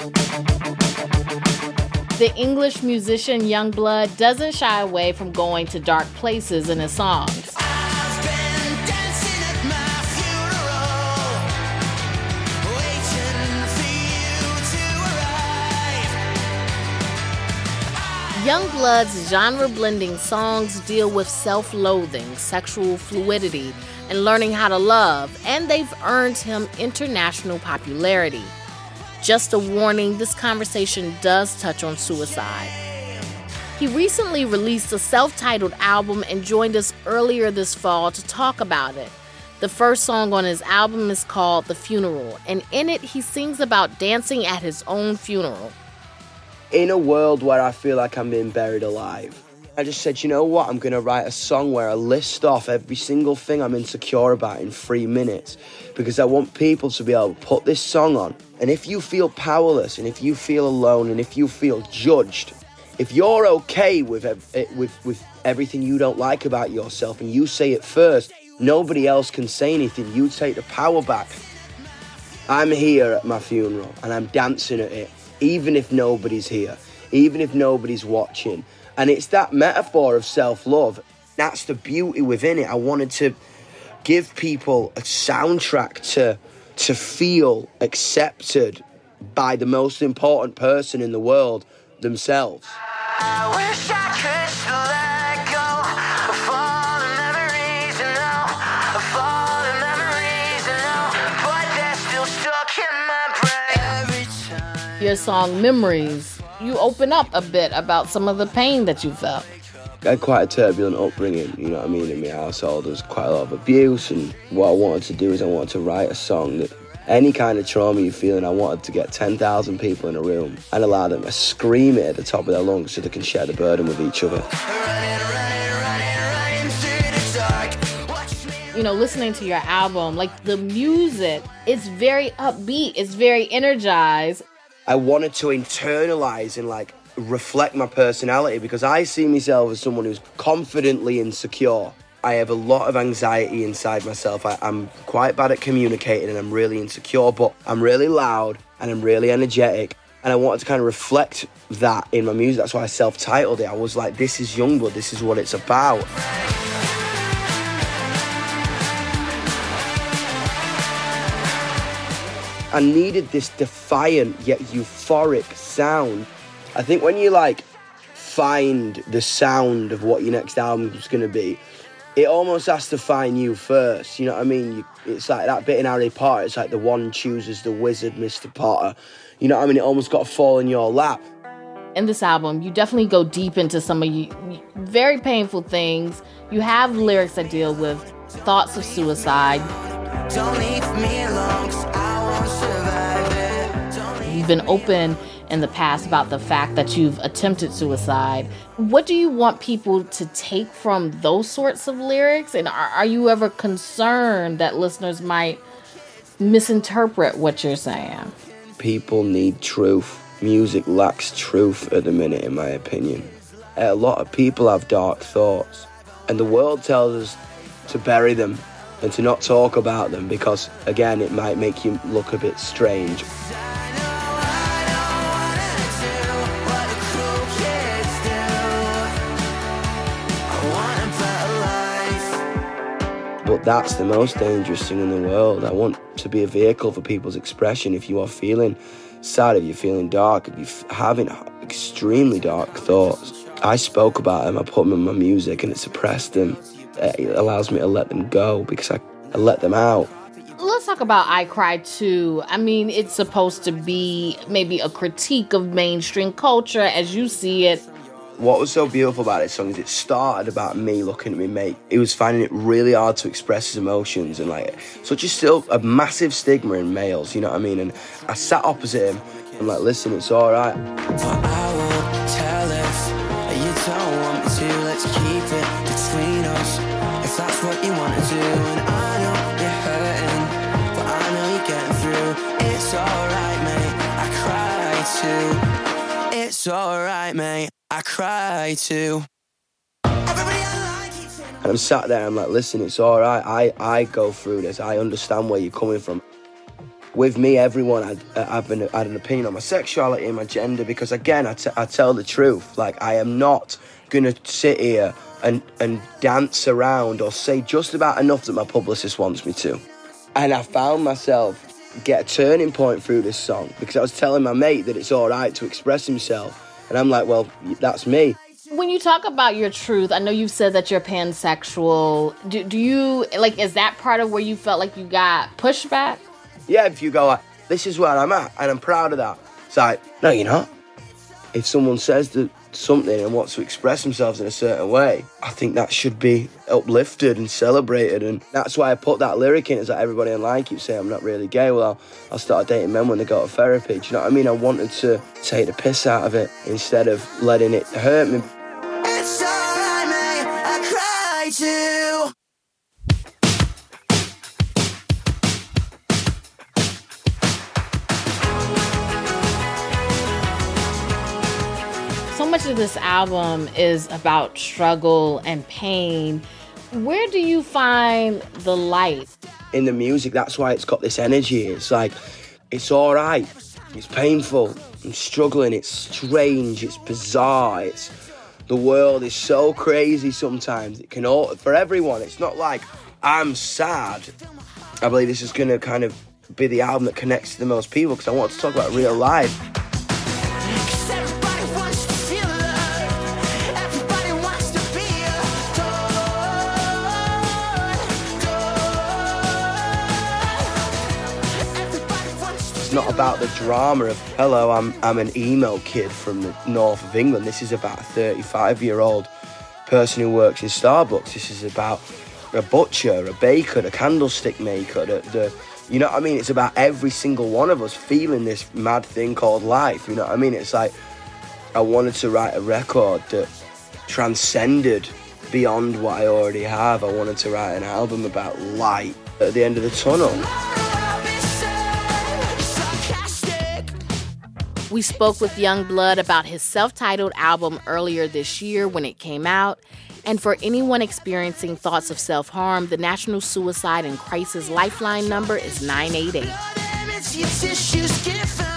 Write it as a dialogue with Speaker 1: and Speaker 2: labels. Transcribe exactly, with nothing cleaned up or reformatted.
Speaker 1: The English musician Yungblud doesn't shy away from going to dark places in his songs.
Speaker 2: I've been dancing at my funeral, waiting for you to arrive.
Speaker 1: Yungblud's genre-blending songs deal with self-loathing, sexual fluidity, and learning how to love, and they've earned him international popularity. Just a warning, this conversation does touch on suicide. He recently released a self-titled album and joined us earlier this fall to talk about it. The first song on his album is called The Funeral, and in it he sings about dancing at his own funeral.
Speaker 3: In a world where I feel like I'm being buried alive, I just said, you know what, I'm going to write a song where I list off every single thing I'm insecure about in three minutes because I want people to be able to put this song on. And if you feel powerless and if you feel alone and if you feel judged, if you're okay with, with, with everything you don't like about yourself and you say it first, nobody else can say anything. You take the power back. I'm here at my funeral and I'm dancing at it, even if nobody's here, even if nobody's watching. And it's that metaphor of self-love. That's the beauty within it. I wanted to give people a soundtrack to, to feel accepted by the most important person in the world, themselves.
Speaker 2: I wish I could let go of all the memories and now, of all the memories and now, but they're still stuck in my brain. Every time.
Speaker 1: Your song Memories, you open up a bit about some of the pain that you felt.
Speaker 3: I had quite a turbulent upbringing, you know what I mean, in my household. There was quite a lot of abuse, and what I wanted to do is I wanted to write a song that any kind of trauma you feel, and I wanted to get ten thousand people in a room and allow them to scream it at the top of their lungs so they can share the burden with each other.
Speaker 1: You know, listening to your album, like the music, it's very upbeat, it's very energized.
Speaker 3: I wanted to internalize and like reflect my personality because I see myself as someone who's confidently insecure. I have a lot of anxiety inside myself. I, I'm quite bad at communicating and I'm really insecure, but I'm really loud and I'm really energetic. And I wanted to kind of reflect that in my music. That's why I self-titled it. I was like, this is Yungblud, this is what it's about. I needed this defiant yet euphoric sound. I think when you like find the sound of what your next album is going to be, it almost has to find you first. You know what I mean? You, it's like that bit in Harry Potter. It's like the one chooses the wizard, Mister Potter. You know what I mean? It almost got to fall in your lap.
Speaker 1: In this album, you definitely go deep into some of you very painful things. You have lyrics that deal with thoughts of suicide.
Speaker 2: Don't leave me alone, 'cause I won't survive it. Don't
Speaker 1: You've been open in the past about the fact that you've attempted suicide. What do you want people to take from those sorts of lyrics? And are, are you ever concerned that listeners might misinterpret what you're saying?
Speaker 3: People need truth. Music lacks truth at the minute, in my opinion. A lot of people have dark thoughts, and the world tells us to bury them and to not talk about them because, again, it might make you look a bit strange. But that's the most dangerous thing in the world. I want to be a vehicle for people's expression. If you are feeling sad, if you're feeling dark, if you're having extremely dark thoughts, I spoke about them, I put them in my music and it suppressed them. It allows me to let them go because I, I let them out.
Speaker 1: Let's talk about I Cried Too. I mean, it's supposed to be maybe a critique of mainstream culture as you see it.
Speaker 3: What was so beautiful about this song is it started about me looking at me mate. He was finding it really hard to express his emotions and like such a still a massive stigma in males, you know what I mean? And I sat opposite him and like, listen, it's all right.
Speaker 2: But I won't tell if you don't want me to. Let's keep it between us if that's what you want to do. And I know you're hurting, but I know you're getting through. It's all right, mate. I cry too. It's all right, mate. I cry too.
Speaker 3: And I'm sat there, I'm like, listen, it's all right. I, I go through this. I understand where you're coming from. with me, everyone had, uh, had, an, had an opinion on my sexuality and my gender, because again, I, t- I tell the truth. Like, I am not going to sit here and, and dance around or say just about enough that my publicist wants me to. And I found myself get a turning point through this song, because I was telling my mate that it's all right to express himself. And I'm like, well, that's me.
Speaker 1: When you talk about your truth, I know you've said that you're pansexual. Do, do you, like, is that part of where you felt like you got pushback?
Speaker 3: Yeah, if you go like, this is where I'm at, and I'm proud of that. It's like, no, you're not. If someone says that something and wants to express themselves in a certain way, I think that should be uplifted and celebrated. And that's why I put that lyric in, is that everybody online keeps saying I'm not really gay. Well, I'll, I'll start dating men when they go to therapy. Do you know what I mean? I wanted to take the piss out of it instead of letting it hurt me.
Speaker 2: It's alright, mate, I cry too.
Speaker 1: So much of this album is about struggle and pain. Where do you find the light?
Speaker 3: In the music, that's why it's got this energy. It's like, it's all right. It's painful. I'm struggling. It's strange. It's bizarre. It's the world is so crazy sometimes. It can all, for everyone. It's not like I'm sad. I believe this is going to kind of be the album that connects to the most people, because I want to talk about real life. Not about the drama of, hello, I'm I'm an emo kid from the north of England. This is about a thirty-five-year-old person who works in Starbucks. This is about a butcher, a baker, a candlestick maker, the, the you know what I mean? It's about every single one of us feeling this mad thing called life, you know what I mean? It's like, I wanted to write a record that transcended beyond what I already have. I wanted to write an album about light at the end of the tunnel.
Speaker 1: We spoke with Yungblud about his self-titled album earlier this year when it came out. And for anyone experiencing thoughts of self-harm, the National Suicide and Crisis Lifeline number is nine eight eight.